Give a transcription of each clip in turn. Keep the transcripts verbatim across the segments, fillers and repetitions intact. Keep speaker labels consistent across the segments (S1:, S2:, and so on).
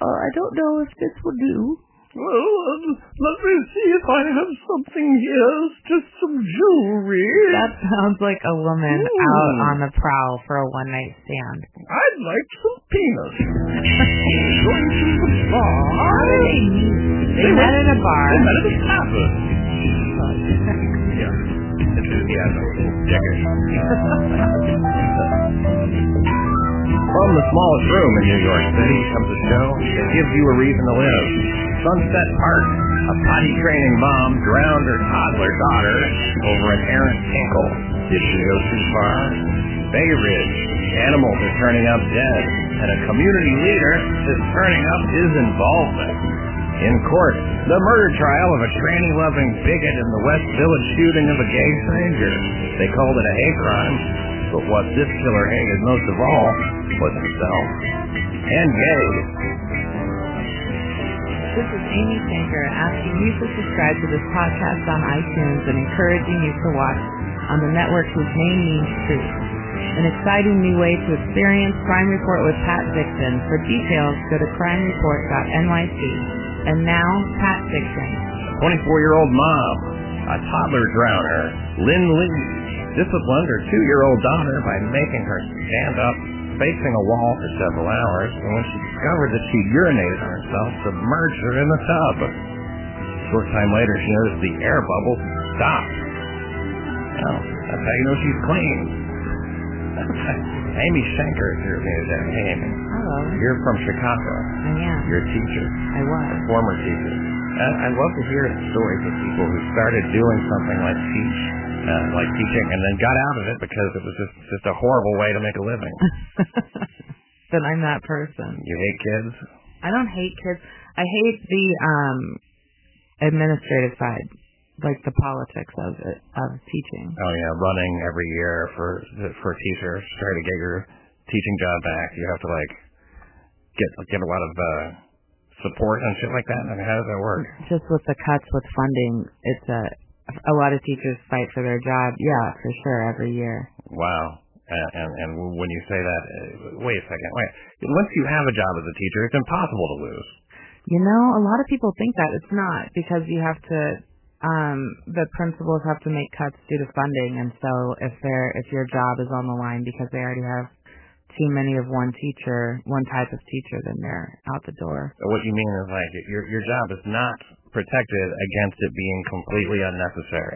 S1: Uh, I don't know if this will do.
S2: Well, uh, let me see if I have something here. Just some jewelry.
S1: That sounds like a woman
S2: Ooh.
S1: out on the prowl for a one-night stand.
S2: I'd like some peanuts. Going to the bar.
S1: How did they meet? They, they met
S2: went,
S1: at a bar.
S2: They met at a tavern. Yeah. It's a, yeah, no, jacket. From the smallest room in New York City comes a show that gives you a reason to live. Sunset Park. A potty training mom drowned her toddler daughter over an errant tinkle. Did she go too far? Bay Ridge. Animals are turning up dead, and a community leader is turning up his involvement. In court, the murder trial of a tranny-loving bigot in the West Village shooting of a gay stranger. They called it a hate crime, but what this killer hated most of all was himself. And gay.
S1: This is Amy Shanker asking you to subscribe to this podcast on iTunes and encouraging you to watch on the network whose name means truth. An exciting new way to experience Crime Report with Pat Dixon. For details, go to crime report dot N Y C. And now, Pat Dixon.
S2: twenty-four-year-old mom, a toddler drowner, Lynn Lee, disciplined her two-year-old daughter by making her stand up facing a wall for several hours, and when she discovered that she'd urinated on herself, submerged her in the tub. A short time later, she noticed the air bubbles stopped. Well, that's how you know she's clean. Amy Shanker is here with me today. Hey, Amy.
S1: Hello.
S2: You're from Chicago.
S1: I am.
S2: You're a teacher.
S1: I was.
S2: A former teacher. And I love to hear stories of people who started doing something like teach, uh, like teaching, and then got out of it because it was just, just a horrible way to make a living.
S1: Then I'm that person.
S2: You hate kids?
S1: I don't hate kids. I hate the um, administrative side, like the politics of it, of teaching.
S2: Oh yeah, running every year for for teachers, try to get your teaching job back. You have to like get get a lot of uh, support and shit like that. I mean, how does that work?
S1: Just with the cuts with funding, it's a a lot of teachers fight for their job. Yeah, for sure, every year.
S2: Wow. And, and and when you say that, uh, wait a second, wait. Once you have a job as a teacher, it's impossible to lose.
S1: You know, a lot of people think that it's not, because you have to. Um, the principals have to make cuts due to funding, and so if they're if your job is on the line because they already have too many of one teacher, one type of teacher, then they're out the door.
S2: So what you mean is like your your job is not protected against it being completely unnecessary.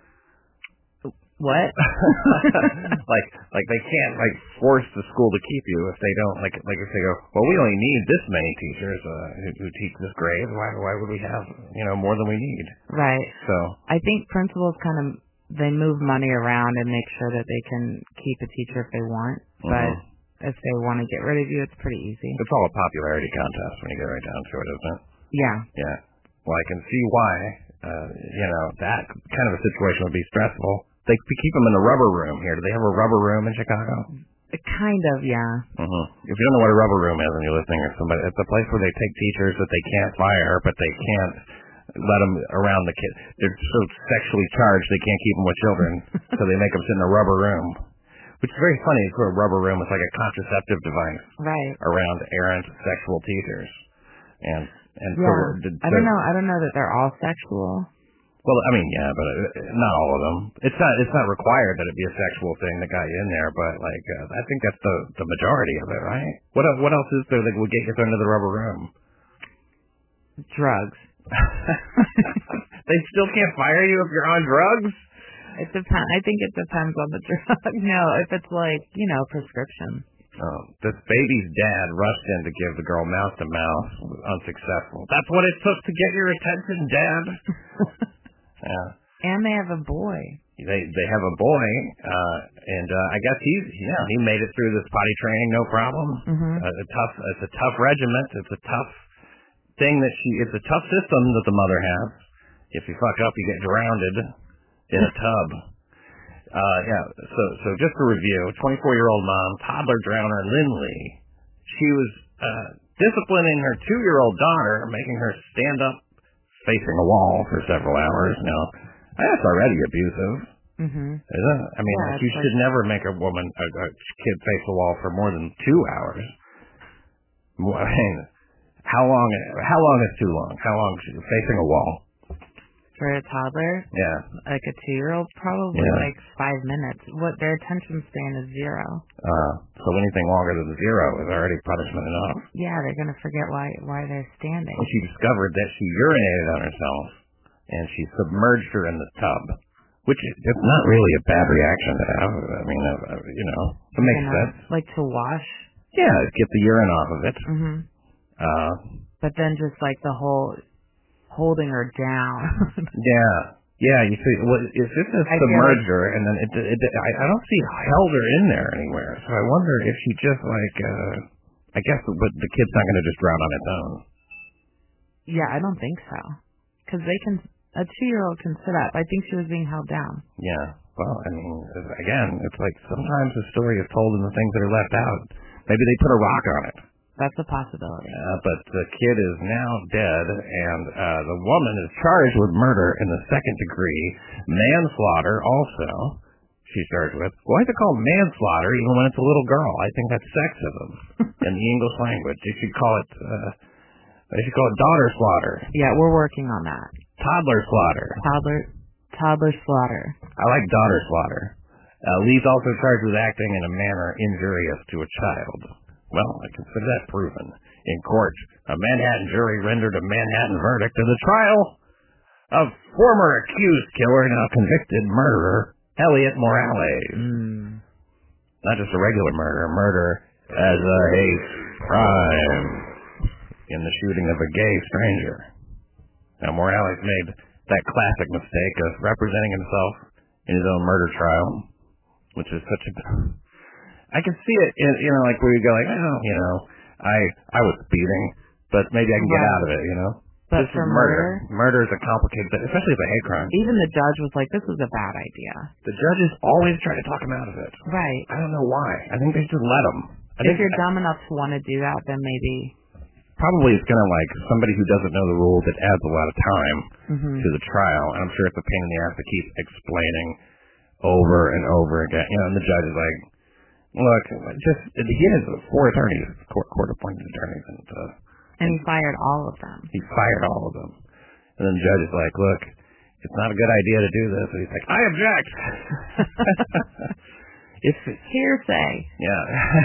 S1: What?
S2: like like they can't like force the school to keep you if they don't like like if they go, well, we only need this many teachers uh, who, who teach this grade. Why why would we have you know more than we need?
S1: Right.
S2: So
S1: I think principals kind of they move money around and make sure that they can keep a teacher if they want,
S2: mm-hmm.
S1: but if they want to get rid of you, it's pretty easy.
S2: It's all a popularity contest when you get right down to it, isn't it?
S1: Yeah.
S2: Yeah. Well, I can see why. Uh, you know that kind of a situation would be stressful. They keep them in the rubber room here. Do they have a rubber room in Chicago?
S1: Kind of, yeah.
S2: Mm-hmm. If you don't know what a rubber room is and you're listening or somebody, it's a place where they take teachers that they can't fire, but they can't let them around the kids. They're so sexually charged they can't keep them with children, so they make them sit in a rubber room. Which is very funny. It's a rubber room. It's like a contraceptive device
S1: right.
S2: around errant sexual teachers. And and
S1: yeah.
S2: so,
S1: the, I don't know. I don't know that they're all sexual.
S2: Well, I mean, yeah, but not all of them. It's not. It's not required that it be a sexual thing that got you in there, but like, uh, I think that's the the majority of it, right? What What else is there that would get you into the rubber room?
S1: Drugs.
S2: They still can't fire you if you're on drugs.
S1: It depends. I think it depends on the drug. No, if it's like you know prescription.
S2: Oh, this baby's dad rushed in to give the girl mouth to mouth, unsuccessful. That's what it took to get your attention, Dad. Yeah.
S1: And they have a boy.
S2: They they have a boy, uh, and uh, I guess he's yeah he made it through this potty training no problem.
S1: Mm-hmm.
S2: Uh, a tough it's a tough regiment. It's a tough thing that she. It's a tough system that the mother has. If you fuck up, you get drowned in a tub. Uh, yeah. So so just to review, twenty-four-year-old mom, toddler drowner Lynn Lee. She was uh, disciplining her two-year-old daughter, making her stand up facing a wall for several hours. Now, that's already abusive.
S1: Mm-hmm.
S2: Isn't it? I mean,
S1: yeah,
S2: like you should like... never make a woman, a, a kid face a wall for more than two hours. I mean, How long? How long is too long? How long is facing a wall?
S1: For a toddler?
S2: Yeah.
S1: Like a two-year-old, probably
S2: yeah.
S1: like five minutes. What their attention span is zero.
S2: Uh, so anything longer than zero is already punishment enough.
S1: Yeah, they're gonna forget why why they're standing.
S2: And she discovered that she urinated on herself, and she submerged her in the tub, which is it's not really a bad reaction to have. I mean, uh, you know, it makes
S1: you know,
S2: sense.
S1: Like to wash.
S2: Yeah, get the urine off of it.
S1: Mhm.
S2: Uh,
S1: but then just like the whole holding her down.
S2: yeah. Yeah, you see, well, is this a submerged her, and then it, it, it I, I don't see held her in there anywhere. So I wonder if she just like, uh, I guess, but the kid's not going to just drown on its own.
S1: Yeah, I don't think so. Because they can, a two-year-old can sit up. I think she was being held down.
S2: Yeah. Well, I mean, again, it's like sometimes the story is told in the things that are left out. Maybe they put a rock on it.
S1: That's a possibility.
S2: Uh, but the kid is now dead, and uh, the woman is charged with murder in the second degree, manslaughter also. She's charged with. Why is it called manslaughter even when it's a little girl? I think that's sexism in the English language. You should call it. Uh, they should call it daughter slaughter.
S1: Yeah, we're working on that.
S2: Toddler slaughter.
S1: Toddler, toddler slaughter.
S2: I like daughter slaughter. Uh, Lee's also charged with acting in a manner injurious to a child. Well, I consider that proven. In court, a Manhattan jury rendered a Manhattan verdict in the trial of former accused killer, now convicted murderer, Elliot Morales.
S1: Mm.
S2: Not just a regular murder, murder as a hate crime in the shooting of a gay stranger. Now, Morales made that classic mistake of representing himself in his own murder trial, which is such a... I can see it, in, you know, like where you go like, oh, you know, I I was speeding, but maybe I can get
S1: right.
S2: out of it, you know?
S1: But
S2: this
S1: for
S2: is
S1: murder?
S2: murder. Murder is a complicated thing, especially if a hate crime.
S1: Even the judge was like, this is a bad idea.
S2: The judges always try to talk him out of it.
S1: Right.
S2: I don't know why. I think they should let him. I
S1: if
S2: think,
S1: you're dumb enough to want to do that, then maybe...
S2: Probably it's going to, like, somebody who doesn't know the rules, it adds a lot of time
S1: mm-hmm.
S2: to the trial, and I'm sure it's a pain in the ass to keep explaining over and over again. You know, and the judge is like, look, just, he has four attorneys, court, court-appointed attorneys, and, uh,
S1: and he fired all of them.
S2: He fired all of them. And then the judge is like, look, it's not a good idea to do this. And he's like, I object. It's
S1: hearsay.
S2: Yeah.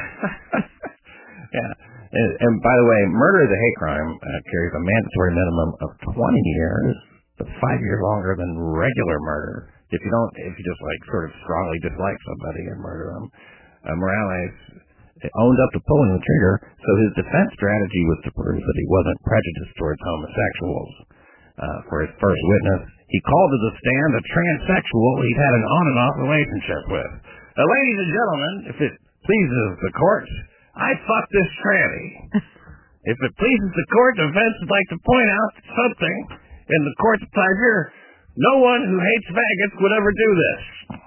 S2: Yeah. And, and by the way, murder is a hate crime. Uh, carries a mandatory minimum of twenty years, but five years longer than regular murder. If you don't, if you just like sort of strongly dislike somebody and murder them. Uh, Morales owned up to pulling the trigger, so his defense strategy was to prove that he wasn't prejudiced towards homosexuals. Uh, for his first witness, he called to the stand a transsexual he'd had an on and off relationship with. Uh, ladies and gentlemen, if it pleases the court, I fucked this tranny. If it pleases the court, the defense would like to point out something in the court's pleasure. No one who hates faggots would ever do this.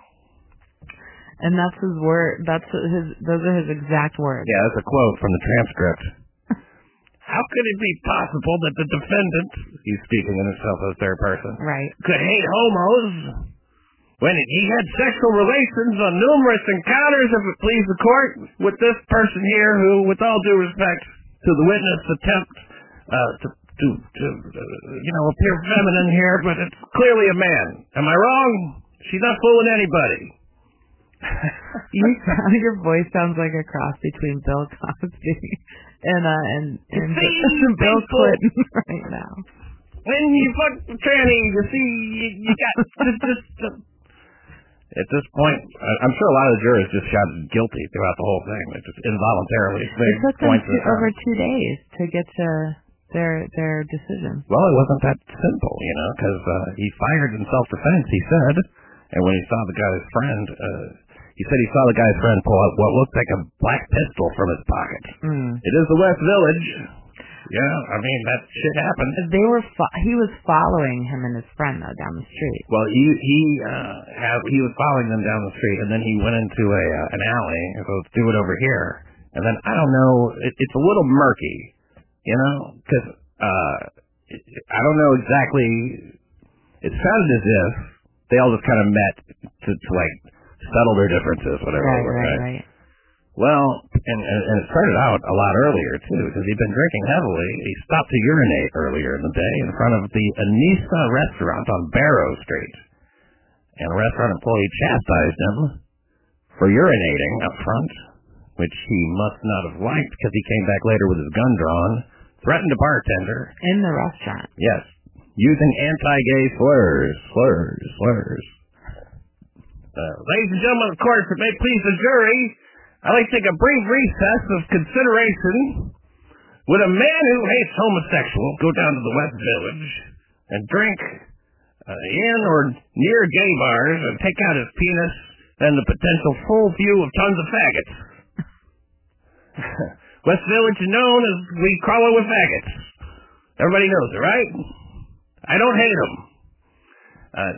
S1: And that's his word. That's his. Those are his exact words.
S2: Yeah, that's a quote from the transcript. How could it be possible that the defendant, he's speaking in himself as third person,
S1: right,
S2: could hate homos when he had sexual relations on numerous encounters, if it pleased the court, with this person here who, with all due respect to the witness, attempt uh, to, to, to uh, you know, appear feminine here, but it's clearly a man. Am I wrong? She's not fooling anybody.
S1: you sound, your voice sounds like a cross between Bill Cosby and uh and, and
S2: see,
S1: Bill Clinton right now.
S2: When you fuck the tranny, you see, you, you got just, just uh, at this point, I'm sure a lot of the jurors just shouted guilty throughout the whole thing. They just involuntarily.
S1: It took them two, over two days to get to their their decision.
S2: Well, it wasn't that simple, you know, because uh, he fired in self-defense. He said, and when he saw the guy's friend. Uh, He said he saw the guy's friend pull out what looked like a black pistol from his pocket.
S1: Mm.
S2: It is the West Village. Yeah, I mean, that shit happened.
S1: They were fo- he was following him and his friend, though, down the street.
S2: Well, he he uh, have, he was following them down the street, and then he went into a uh, an alley, and so let's do it over here. And then, I don't know, it, it's a little murky, you know, because uh, I don't know exactly, it sounded as if they all just kind of met to, to like, settle their differences, whatever.
S1: Right,
S2: right,
S1: right, right.
S2: Well, and, and, and it started out a lot earlier, too, because he'd been drinking heavily. He stopped to urinate earlier in the day in front of the Anissa restaurant on Barrow Street. And a restaurant employee chastised him for urinating up front, which he must not have liked because he came back later with his gun drawn, threatened a bartender.
S1: In the restaurant.
S2: Yes. Using anti-gay slurs, slurs, slurs. Uh, ladies and gentlemen of the court, if it may please the jury, I'd like to take a brief recess of consideration. Would a man who hates homosexuals go down to the West Village and drink uh, in or near gay bars and take out his penis and the potential full view of tons of faggots? West Village is known as we crawl it with faggots. Everybody knows it, right? I don't hate them. Uh,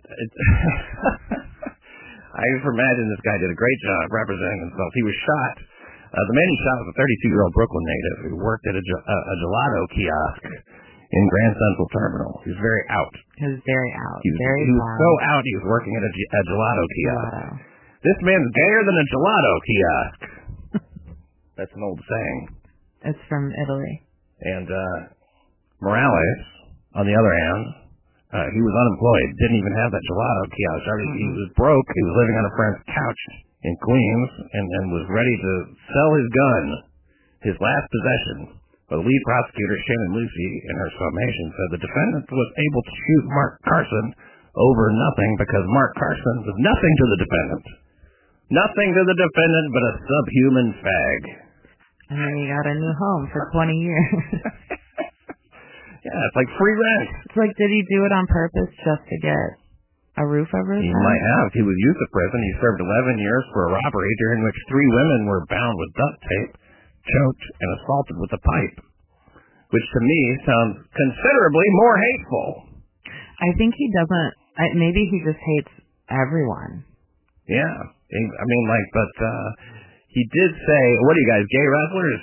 S2: I just imagine this guy did a great job representing himself. He was shot. Uh, the man he shot was a thirty-two-year-old Brooklyn native who worked at a, a, a gelato kiosk in Grand Central Terminal. He was very out.
S1: He was very out.
S2: He was,
S1: very
S2: he was
S1: wild.
S2: so out he was working at a, a gelato kiosk.
S1: Gelato.
S2: This man's gayer than a gelato kiosk. That's an old saying.
S1: It's from Italy.
S2: And uh, Morales, on the other hand, Uh, he was unemployed, didn't even have that gelato kiosk. I mean, mm-hmm. He was broke. He was living on a friend's couch in Queens and, and was ready to sell his gun, his last possession. But the lead prosecutor, Shannon Lucy, in her summation, said the defendant was able to shoot Mark Carson over nothing because Mark Carson was nothing to the defendant. Nothing to the defendant but a subhuman fag.
S1: And then he got a new home for twenty years.
S2: Yeah, it's like free rent.
S1: It's like, did he do it on purpose just to get a roof over his
S2: head? He
S1: head?
S2: might have. He was used to prison. He served eleven years for a robbery during which three women were bound with duct tape, choked, and assaulted with a pipe, which to me sounds considerably more hateful.
S1: I think he doesn't, I, maybe he just hates everyone.
S2: Yeah. I mean, like, but uh, he did say, what are you guys, gay wrestlers?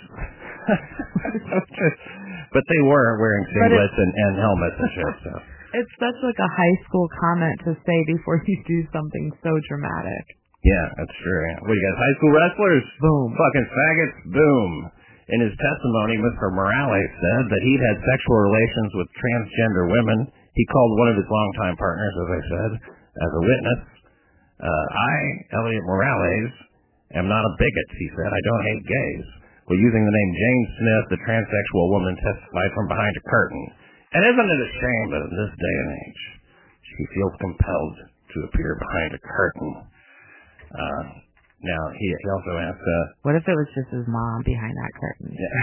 S2: But they were wearing singlets and, and helmets and shit, so.
S1: It's such like a high school comment to say before you do something so dramatic.
S2: Yeah, that's true. Yeah. What, you guys, high school wrestlers?
S1: Boom.
S2: Fucking faggots? Boom. In his testimony, Mister Morales said that he'd had sexual relations with transgender women. He called one of his longtime partners, as I said, as a witness. Uh, I, Elliot Morales, am not a bigot, he said. I don't hate gays. Well, using the name Jane Smith, the transsexual woman testified from behind a curtain. And isn't it a shame that in this day and age, she feels compelled to appear behind a curtain? Uh, now, he, he also asked... Uh,
S1: what if it was just his mom behind that curtain?
S2: Yeah.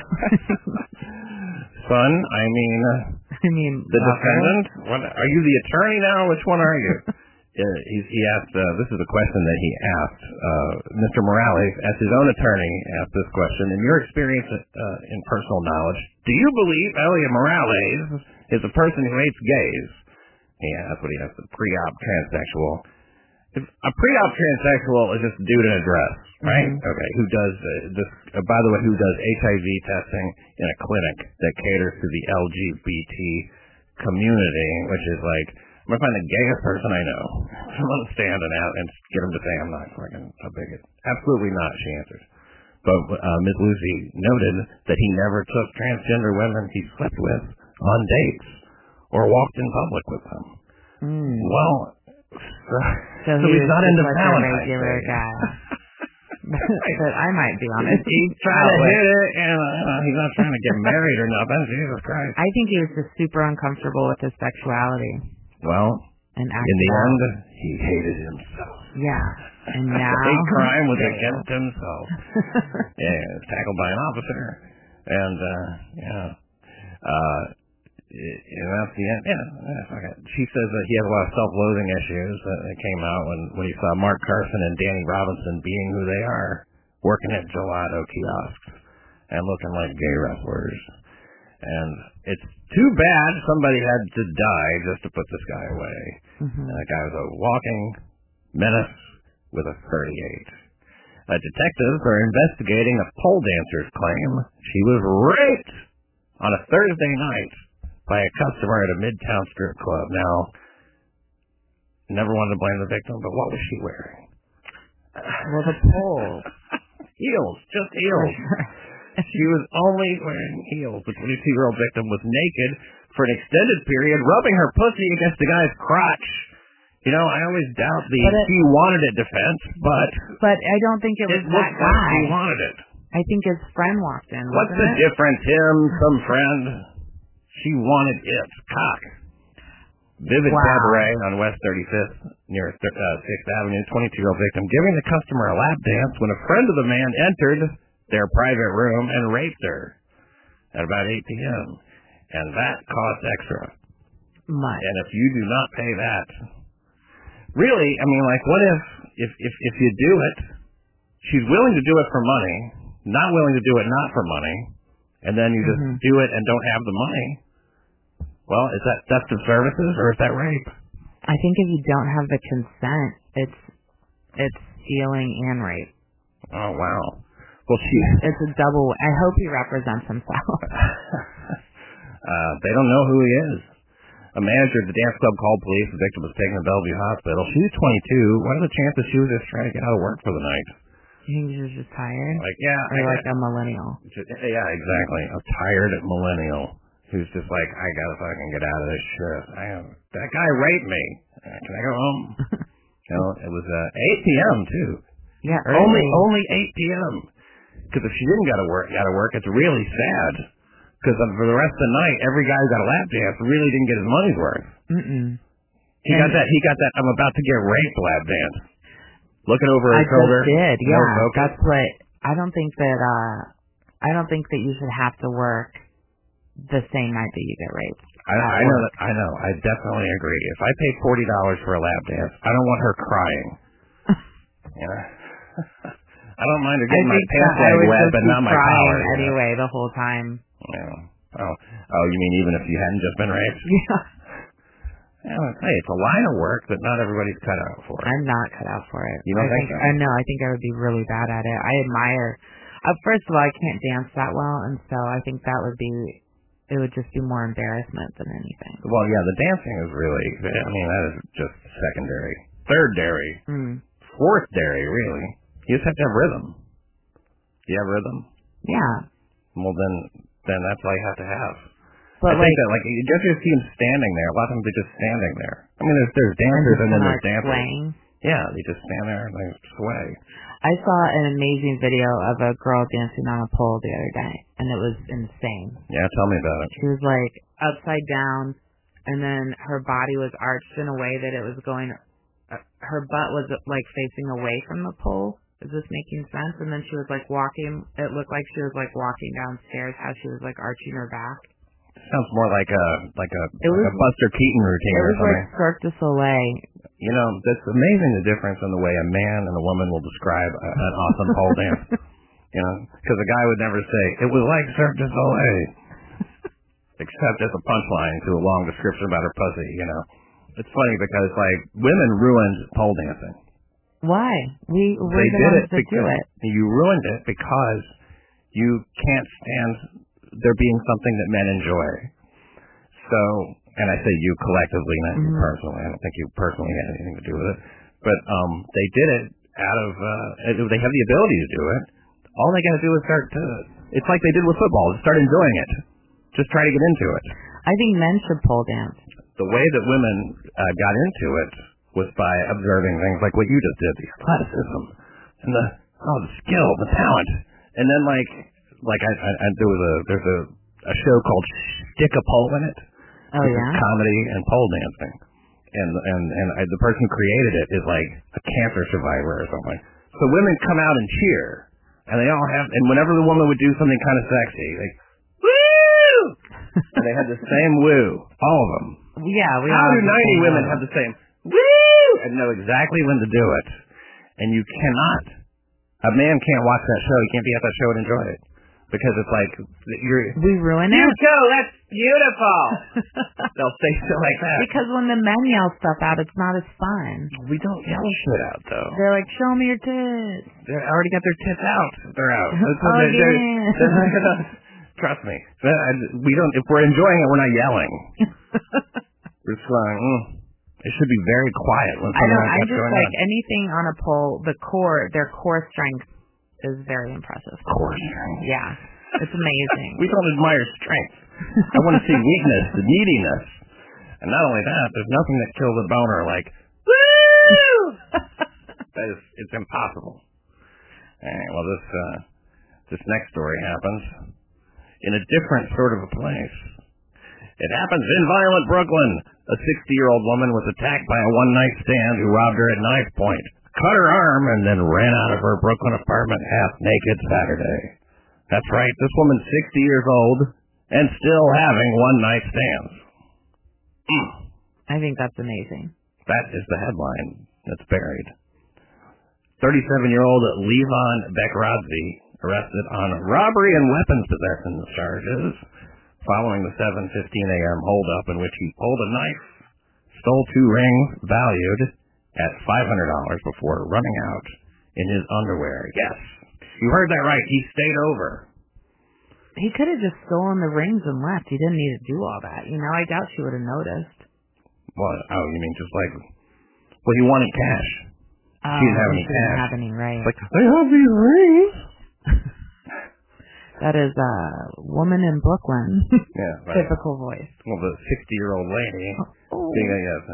S2: Son, I mean... Uh,
S1: I mean...
S2: The defendant? What, are you the attorney now? Which one are you? Uh, he, he asked, uh, this is the question that he asked, uh, Mister Morales, as his own attorney, asked this question. In your experience uh, in personal knowledge, do you believe Elliot Morales is a person who hates gays? Yeah, that's what he asked, a pre-op transsexual. If a pre-op transsexual is just a dude in a dress, right? Mm-hmm. Okay, who does, uh, this? Uh, by the way, who does H I V testing in a clinic that caters to the L G B T community, which is like, I'm going to find the gayest person I know. I'm going to stand and out and get him to say I'm not fucking a bigot. Absolutely not, she answers. But uh, Miz Lucy noted that he never took transgender women he slept with on dates or walked in public with them.
S1: Mm.
S2: Well, so,
S1: so,
S2: so
S1: he
S2: he's not into
S1: like
S2: Valentine's
S1: a regular
S2: Day.
S1: guy. But I might be honest.
S2: He's trying to hit it, and uh, he's not trying to get married or nothing. Jesus Christ.
S1: I think he was just super uncomfortable with his sexuality.
S2: Well,
S1: and
S2: in the out. end, he hated himself.
S1: Yeah, and now...
S2: hate crime was against himself. Yeah, he was tackled by an officer. And, uh, yeah. Uh, and that's the end. Yeah, yeah, okay. She says that he has a lot of self-loathing issues that came out when, when he saw Mark Carson and Danny Robinson being who they are, working at gelato kiosks and looking like gay wrestlers. And it's too bad somebody had to die just to put this guy away.
S1: Mm-hmm.
S2: And that guy was a walking menace with a thirty-eight. Uh, detectives are investigating a pole dancer's claim she was raped on a Thursday night by a customer at a Midtown strip club. Now, never wanted to blame the victim, but what was she wearing?
S1: Well, the pole.
S2: Heels, just heels. She was only wearing heels. The twenty-two-year-old victim was naked for an extended period, rubbing her pussy against the guy's crotch. You know, I always doubt the it, he wanted it defense, but...
S1: But I don't think it was
S2: it
S1: that guy.
S2: Like he wanted it.
S1: I think his friend walked in.
S2: What's the
S1: it?
S2: difference? Him, some friend. She wanted it. Cock. Vivid
S1: wow.
S2: Cabaret on West thirty-fifth, near uh, sixth Avenue. twenty-two-year-old victim giving the customer a lap dance when a friend of the man entered their private room and raped her at about eight p.m. And that costs extra.
S1: Much.
S2: And if you do not pay that, really, I mean, like, what if, if, if, if you do it, she's willing to do it for money, not willing to do it not for money, and then you just mm-hmm. do it and don't have the money. Well, is that theft of services or is that rape?
S1: I think if you don't have the consent, it's it's stealing and rape.
S2: Oh, wow. Well, she...
S1: It's a double... I hope he represents himself.
S2: uh, they don't know who he is. A manager at the dance club called police. The victim was taken to Bellevue Hospital. She's twenty-two. What are the chances she was just trying to get out of work for the night?
S1: You think she was just tired?
S2: Like, yeah.
S1: Or like a millennial?
S2: Just, yeah, exactly. A tired millennial who's just like, I gotta fucking get out of this shit. I am, that guy raped me. Uh, can I go home? You know, it was uh, eight p.m. too.
S1: Yeah, early.
S2: Only, only eight p.m. Because if she didn't gotta work, gotta work, it's really sad. Because for the rest of the night, every guy who got a lap dance really didn't get his money's worth.
S1: Mm-mm.
S2: He and got that. He got that. I'm about to get raped lap dance. Looking over his
S1: I
S2: shoulder.
S1: I did. Yeah,
S2: no
S1: that's what. I don't think that. uh I don't think that you should have to work the same night that you get raped.
S2: I, I know. That, I know. I definitely agree. If I pay forty dollars for a lap dance, I don't want her crying. You know. I don't mind her getting my pants leg wet, but not my collar.
S1: Anyway, the whole time.
S2: Yeah. Oh. Oh, you mean even if you hadn't just been raped?
S1: Yeah.
S2: Yeah, hey, it's a line of work that not everybody's cut out for.
S1: I'm not cut out for it.
S2: You don't
S1: I
S2: think,
S1: think
S2: so?
S1: I know. I think I would be really bad at it. I admire. Uh, first of all, I can't dance that well, and so I think that would be. It would just be more embarrassment than anything.
S2: Well, yeah, the dancing is really. I mean, that is just secondary, third dairy,
S1: mm.
S2: fourth dairy, really. You just have to have rhythm. Do you have rhythm?
S1: Yeah.
S2: Well, then, then that's all you have to have.
S1: But
S2: I
S1: like,
S2: think that, like, you just see them standing there. A lot of times they're just standing there. I mean, there's, there's dancers and, and then there's dancers.
S1: Swaying.
S2: Yeah, they just stand there and they sway.
S1: I saw an amazing video of a girl dancing on a pole the other day, and it was insane.
S2: Yeah, tell me about it.
S1: She was, like, upside down, and then her body was arched in a way that it was going, uh, her butt was, like, facing away from the pole. Is this making sense? And then she was, like, walking, it looked like she was, like, walking downstairs, how she was, like, arching her back.
S2: Sounds more like a like a,
S1: it
S2: like
S1: was,
S2: a Buster Keaton routine
S1: or something. It
S2: was
S1: like Cirque du Soleil.
S2: You know, that's amazing the difference in the way a man and a woman will describe a, an awesome pole dance. You know, because a guy would never say, it was like Cirque du Soleil. Except as a punchline to a long description about her pussy, you know. It's funny because, like, women ruined pole dancing.
S1: Why? We we're
S2: they
S1: the
S2: did
S1: ones
S2: it
S1: that do it.
S2: You ruined it because you can't stand there being something that men enjoy. So, and I say you collectively, not mm-hmm. you personally. I don't think you personally had anything to do with it. But um, they did it out of, uh, they have the ability to do it. All they got to do is start to, it's like they did with football, just start enjoying it. Just try to get into it.
S1: I think men should pole dance.
S2: The way that women uh, got into it was by observing things like what you just did, the athleticism and the, oh, the skill, the talent. And then like, like I, I, I there was a, there's a, a show called Stick a Pole in It.
S1: Oh, yeah?
S2: Comedy and pole dancing. And and and I, the person who created it is like a cancer survivor or something. So women come out and cheer. And they all have, and whenever the woman would do something kind of sexy, like, woo! And they had the same woo. All of them.
S1: Yeah, we
S2: How
S1: all
S2: do ninety women have the same woo? And know exactly when to do it. And you cannot, a man can't watch that show. He can't be at that show and enjoy it. Because it's like, you're...
S1: We ruin it?
S2: You go, that's beautiful! They'll say shit like that.
S1: Because when the men yell stuff out, it's not as fun.
S2: We don't yell shit out, though.
S1: They're like, show me your tits.
S2: They already got their tits out. They're out. That's
S1: oh,
S2: they're,
S1: yeah.
S2: they're, they're not gonna, trust me. We don't, if we're enjoying it, we're not yelling. We're just going, mm. It should be very quiet when something
S1: I know,
S2: like
S1: I
S2: that's
S1: just
S2: going
S1: like
S2: on.
S1: anything on a pole, the core, their core strength is very impressive.
S2: Core strength.
S1: Yeah, it's amazing.
S2: We don't admire strength. I want to see weakness, the neediness. And not only that, there's nothing that kills a boner like, woo! That is, it's impossible. All right, well, this, uh, this next story happens in a different sort of a place. It happens in violent Brooklyn. A sixty-year-old woman was attacked by a one-night stand who robbed her at knife point, cut her arm, and then ran out of her Brooklyn apartment half naked Saturday. That's right, this woman's sixty years old and still having one-night stands. Mm.
S1: I think that's amazing.
S2: That is the headline that's buried. thirty-seven-year-old Levon Bekradze arrested on robbery and weapons possession charges following the seven fifteen a.m. holdup in which he pulled a knife, stole two rings valued at five hundred dollars before running out in his underwear. Yes, you heard that right. He stayed over.
S1: He could have just stolen the rings and left. He didn't need to do all that. You know, I doubt she would have noticed.
S2: What? Oh, you mean just like, well, he wanted cash.
S1: Oh,
S2: she didn't have any
S1: she
S2: cash.
S1: didn't have any, right.
S2: It's like, I have these rings.
S1: That is a woman in Brooklyn.
S2: Yeah, right.
S1: Typical voice.
S2: Well, the sixty-year-old lady.
S1: Oh.
S2: Being a yes.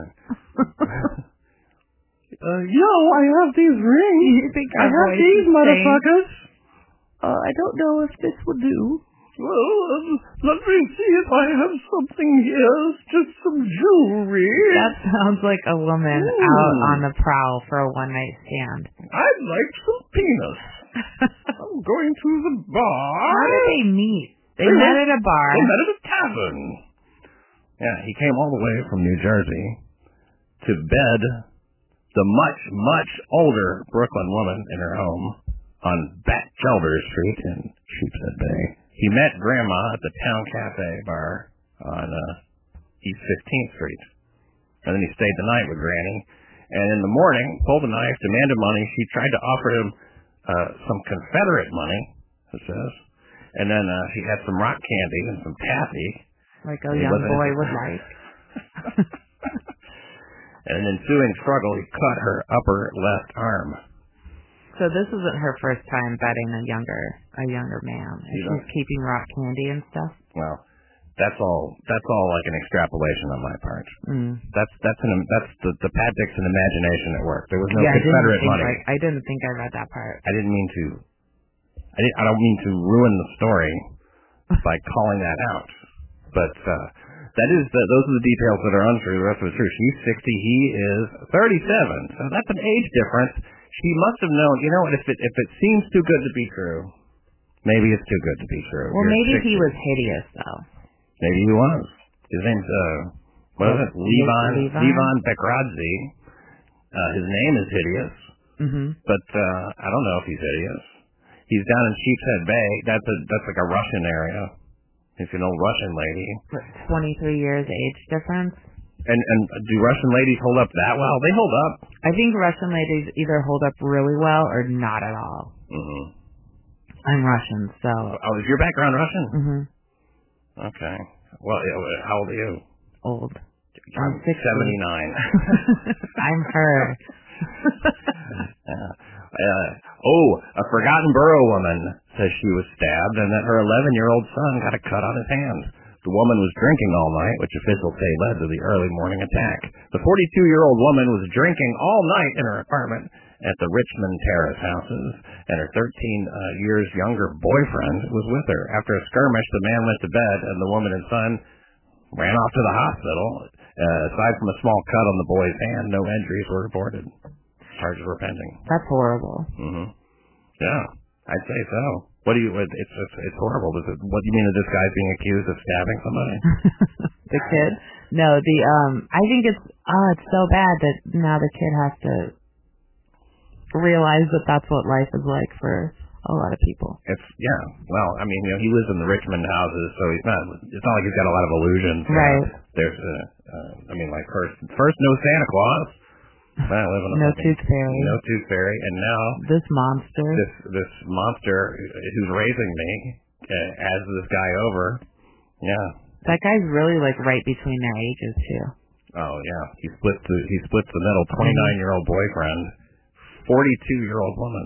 S2: uh, yo, I have these rings.
S1: You think
S2: I have these, motherfuckers.
S1: Uh, I don't know if this will do.
S2: Well, um, let me see if I have something here. Just some jewelry.
S1: That sounds like a woman
S2: Ooh.
S1: out on the prowl for a one-night stand.
S2: I'd like some penis. I'm going to the bar.
S1: How did they meet? They,
S2: They
S1: met
S2: met-
S1: at a bar.
S2: They met at a tavern. Yeah, he came all the way from New Jersey to bed the much, much older Brooklyn woman in her home on Batchelder Street in Sheepshead Bay. He met Grandma at the Town Cafe bar on uh, East fifteenth Street. And then he stayed the night with Granny. And in the morning, pulled a knife, demanded money. She tried to offer him uh, some Confederate money, it says. And then uh, she had some rock candy and some taffy.
S1: Like a young boy would like.
S2: In an ensuing struggle, he cut her upper left arm.
S1: So this isn't her first time betting a younger a younger man. And she's keeping rock candy and stuff.
S2: Well, that's all. That's all like an extrapolation on my part.
S1: Mm.
S2: That's that's an that's the the Pat Dixon imagination at work. There was no
S1: yeah,
S2: Confederate
S1: I
S2: money.
S1: Like, I didn't think I read that part.
S2: I didn't mean to. I didn't, I don't mean to ruin the story by calling that out. But uh, that is the, those are the details that are untrue. The rest of it's true. She's sixty. He is thirty-seven. So that's an age difference. She must have known, you know what, if it if it seems too good to be true, maybe it's too good to be true.
S1: Well,
S2: You're
S1: maybe
S2: sixty.
S1: he was hideous, though.
S2: Maybe he was. His name's, uh, what is it? Levon,
S1: Levon?
S2: Levon Bekradze. Uh, his name is hideous,
S1: Mm-hmm.
S2: but uh, I don't know if he's hideous. He's down in Sheepshead Bay. That's a that's like a Russian area. It's an old Russian lady.
S1: twenty-three years age difference.
S2: And and do Russian ladies hold up that well? They hold up.
S1: I think Russian ladies either hold up really well or not at all.
S2: Mm-hmm.
S1: I'm Russian, so.
S2: Oh, is your background Russian?
S1: Mm-hmm.
S2: Okay. Well, how old are you?
S1: Old.
S2: I'm seventy-nine.
S1: I'm her.
S2: uh, uh, oh, a Forgotten Borough woman says she was stabbed and that her eleven-year-old son got a cut on his hand. The woman was drinking all night, which officials say led to the early morning attack. The forty-two-year-old woman was drinking all night in her apartment at the Richmond Terrace houses, and her thirteen uh, years younger boyfriend was with her. After a skirmish, the man went to bed, and the woman and son ran off to the hospital. Uh, aside from a small cut on the boy's hand, no injuries were reported. Charges were pending.
S1: That's horrible.
S2: Mm-hmm. Yeah, I'd say so. What do you? It's it's, it's horrible. Is it, what do you mean that this guy's being accused of stabbing somebody?
S1: The kid? No, the um. I think it's oh, it's so bad that now the kid has to realize that that's what life is like for a lot of people.
S2: It's yeah. Well, I mean, you know, he lives in the Richmond houses, so he's not. It's not like he's got a lot of illusions.
S1: Right.
S2: Uh, there's, uh, uh, I mean, like first, first no Santa Claus. I live in a
S1: no
S2: fucking,
S1: tooth fairy.
S2: No tooth fairy, and now
S1: this monster.
S2: This this monster who's raising me uh, as this guy over. Yeah.
S1: That guy's really like right between their ages too.
S2: Oh yeah, he splits the he splits the middle. Twenty-nine year old boyfriend, forty-two year old woman.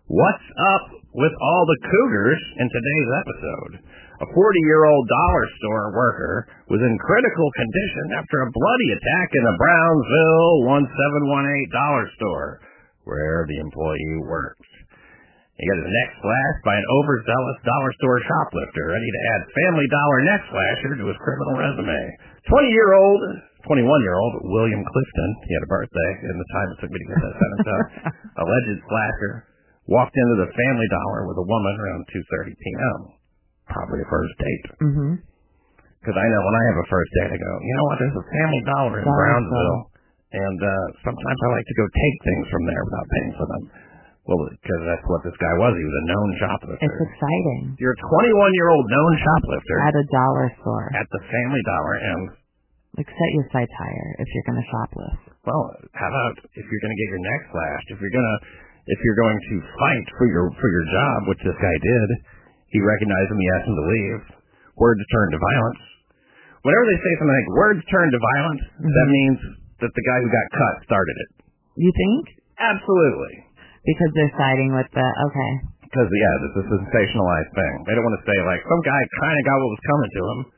S2: What's up with all the cougars in today's episode? A forty-year-old dollar store worker was in critical condition after a bloody attack in a Brownsville one seven one eight dollar store where the employee works. He got his neck slashed by an overzealous dollar store shoplifter ready to add Family Dollar neck slasher to his criminal resume. twenty-year-old, twenty-one-year-old William Clifton, he had a birthday in the time it took me to get that sentence out, alleged slasher, walked into the Family Dollar with a woman around two thirty p.m. Probably a first date.
S1: Mm-hmm.
S2: Because I know when I have a first date, I go, you know what, there's a Family Dollar in
S1: Dollar
S2: Brownsville, and uh, sometimes I like to go take things from there without paying for them. Well, because that's what this guy was. He was a known shoplifter.
S1: It's exciting.
S2: You're a twenty-one-year-old known shoplifter.
S1: At a dollar store.
S2: At the Family Dollar, and...
S1: Like, set your sights higher if you're going to shoplift.
S2: Well, how about if you're going to get your neck slashed, if you're going to, if you're going to fight for your, for your job, which this guy did, he recognized him, he asked him to leave. Words turn to violence. Whenever they say something like, words turn to violence, mm-hmm. that means that the guy who got cut started it.
S1: You think?
S2: Absolutely.
S1: Because they're siding with the, okay.
S2: Because, yeah, this is a sensationalized thing. They don't want to say, like, some guy kind of got what was coming to him.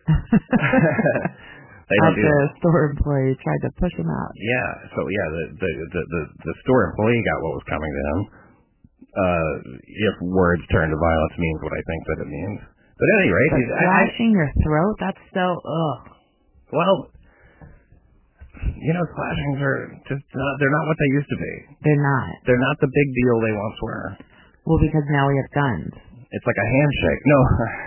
S2: They don't
S1: After
S2: do
S1: a store employee tried to push him out.
S2: Yeah, so, yeah, the, the, the, the, the store employee got what was coming to him. Uh, if words turn to violence means what I think that it means. But at any rate...
S1: But
S2: he's,
S1: slashing
S2: I,
S1: your throat? That's so, ugh.
S2: Well... You know, slashings are just, uh, they're not what they used to be.
S1: They're not.
S2: They're not the big deal they once were.
S1: Well, because now we have guns.
S2: It's like a handshake. No.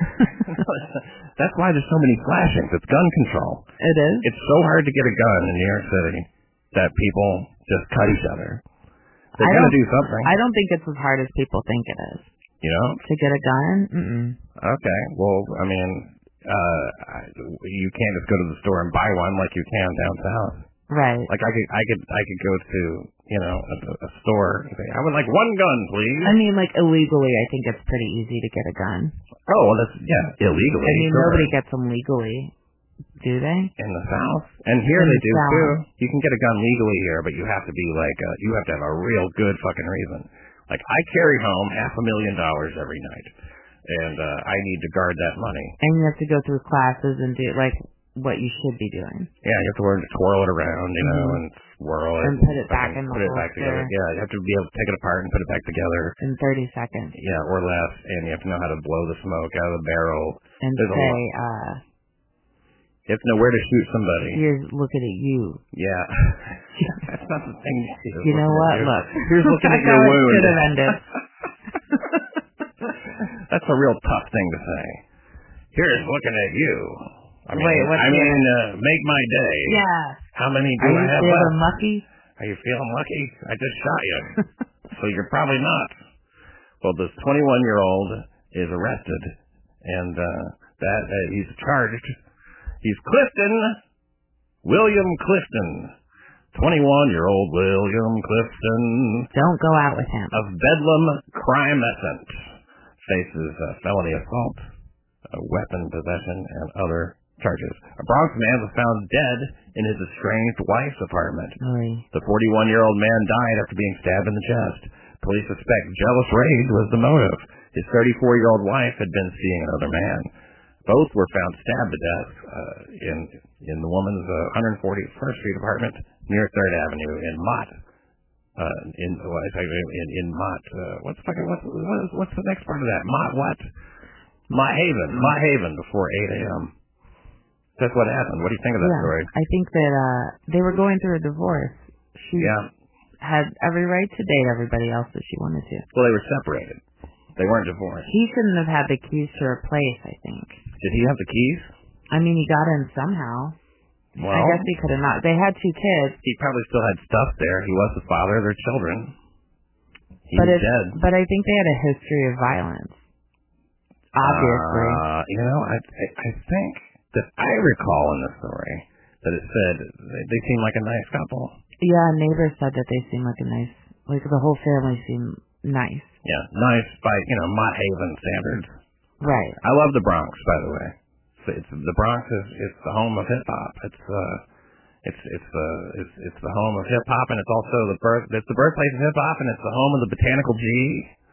S2: That's why there's so many slashings. It's gun control.
S1: It is?
S2: It's so hard to get a gun in New York City that people just cut each other. They're going to do something.
S1: I don't think it's as hard as people think it is.
S2: You know?
S1: To get a gun? Mm-mm.
S2: Okay. Well, I mean... Uh, you can't just go to the store and buy one like you can down south.
S1: Right.
S2: Like I could, I could, I could go to, you know, a, a store and say, I would like one gun, please.
S1: I mean, like illegally, I think it's pretty easy to get a gun.
S2: Oh, well, that's yeah, illegally.
S1: I mean,
S2: sure.
S1: nobody gets them legally, do they?
S2: In the south, and here
S1: In
S2: they
S1: the
S2: do
S1: south.
S2: too. You can get a gun legally here, but you have to be like, uh, you have to have a real good fucking reason. Like I carry home half a million dollars every night. And uh, I need to guard that money.
S1: And you have to go through classes and do, like, what you should be doing.
S2: Yeah, you have to learn to twirl it around, you know,
S1: mm-hmm.
S2: and swirl it.
S1: And put it back in the
S2: Put it back together. Yeah, you have to be able to take it apart and put it back together.
S1: In thirty seconds.
S2: Yeah, or less. And you have to know how to blow the smoke out of the barrel.
S1: And
S2: There's
S1: say, uh...
S2: You have to know where to shoot somebody.
S1: Here's looking at you.
S2: Yeah. That's not the thing you see.
S1: You know what? Look.
S2: Here's looking at your wound.
S1: Should have ended.
S2: That's a real tough thing to say. Here's looking at you. I mean,
S1: Wait, what's
S2: I mean, uh, make my day.
S1: Yeah.
S2: How many do
S1: Are
S2: I have
S1: you feeling
S2: left?
S1: lucky?
S2: Are you feeling lucky? I just shot you. So you're probably not. Well, this twenty-one-year-old is arrested, and uh, that uh, he's charged. He's Clifton, William Clifton. twenty-one-year-old William Clifton.
S1: Don't go out with him.
S2: Of Bedlam Crime-essent. Faces uh, felony assault, uh, weapon possession, and other charges. A Bronx man was found dead in his estranged wife's apartment.
S1: Really?
S2: The forty-one-year-old man died after being stabbed in the chest. Police suspect jealous rage was the motive. His thirty-four-year-old wife had been seeing another man. Both were found stabbed to death uh, in in the woman's uh, one forty-first Street apartment near third Avenue in Mott. Uh, in in in Mott. Uh, what's fucking what's what's what's the next part of that? Mott what? Mott Haven. Mott Haven before eight a.m. That's what happened. What do you think of that
S1: yeah,
S2: story?
S1: I think that uh, they were going through a divorce. She
S2: yeah.
S1: had every right to date everybody else that she wanted to.
S2: Well, they were separated. They weren't divorced.
S1: He shouldn't have had the keys to her place, I think.
S2: Did he have the keys?
S1: I mean, he got in somehow.
S2: Well,
S1: I guess he could have not. They had two kids.
S2: He probably still had stuff there. He was the father of their children. He
S1: but
S2: was
S1: if,
S2: dead.
S1: But I think they had a history of violence. Obviously.
S2: Uh, you know, I, I I think that I recall in the story that it said they, they seemed like a nice couple.
S1: Yeah, neighbors said that they seemed like a nice, like the whole family seemed nice.
S2: Yeah, nice by, you know, Mott Haven standards.
S1: Right.
S2: I love the Bronx, by the way. It's, the Bronx is it's the home of hip hop. It's uh, it's it's the uh, it's it's the home of hip hop, and it's also the birth it's the birthplace of hip hop, and it's the home of the Botanical G.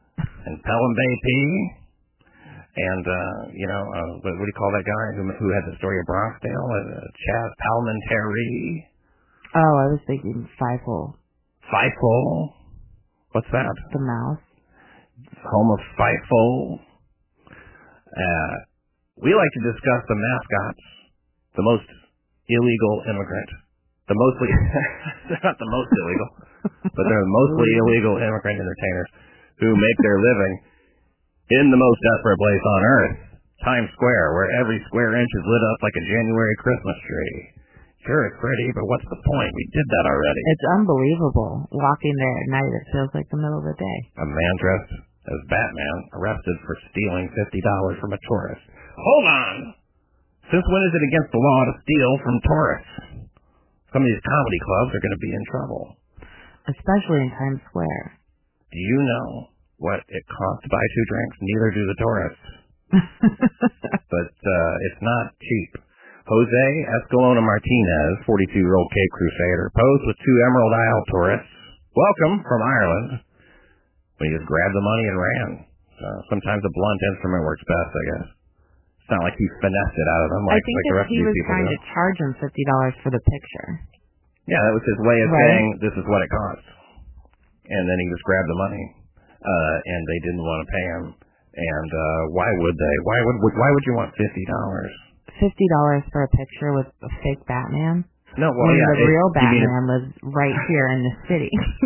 S2: and Pelham Bay P. And, uh, you know, uh, what, what do you call that guy who, who had the story of Bronxdale? Uh, Chaz Palminteri.
S1: Oh, I was thinking Fievel.
S2: Fievel? What's that?
S1: The mouse.
S2: Home of Fievel. Uh, we like to discuss the mascots, the most illegal immigrant. The mostly, they're not the most illegal, but they're mostly illegal immigrant entertainers who make their living in the most desperate place on earth, Times Square, where every square inch is lit up like a January Christmas tree. Sure, it's pretty, but what's the point? We did that already.
S1: It's unbelievable. Walking there at night, it feels like the middle of the day.
S2: A man dressed as Batman arrested for stealing fifty dollars from a tourist. Hold on! Since when is it against the law to steal from tourists? Some of these comedy clubs are going to be in trouble.
S1: Especially in Times Square.
S2: Do you know what it costs to buy two drinks? Neither do the tourists. But uh, it's not cheap. Jose Escalona Martinez, forty-two-year-old Cape Crusader, posed with two Emerald Isle tourists. Welcome from Ireland. But he just grabbed the money and ran. So sometimes a blunt instrument works best, I guess. It's not like he finessed it out of them like,
S1: I think
S2: like the rest
S1: he
S2: of these
S1: was
S2: people
S1: trying
S2: do.
S1: to charge him fifty dollars for the picture.
S2: Yeah, that was his way of
S1: Right.
S2: saying this is what it costs. And then he just grabbed the money. Uh, and they didn't want to pay him. And uh, why would they? Why would why would you want fifty dollars?
S1: Fifty dollars for a picture with a fake Batman?
S2: No, well,
S1: when
S2: yeah,
S1: the
S2: it,
S1: real
S2: you mean
S1: Batman lives right here in the city.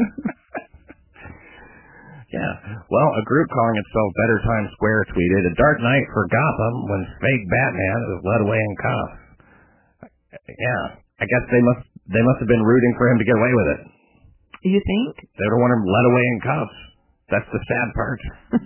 S2: Yeah. Well, a group calling itself Better Times Square tweeted, "A dark night for Gotham when fake Batman is led away in cuffs." Yeah. I guess they must they must have been rooting for him to get away with it.
S1: You think?
S2: They don't want him led away in cuffs. That's the sad part.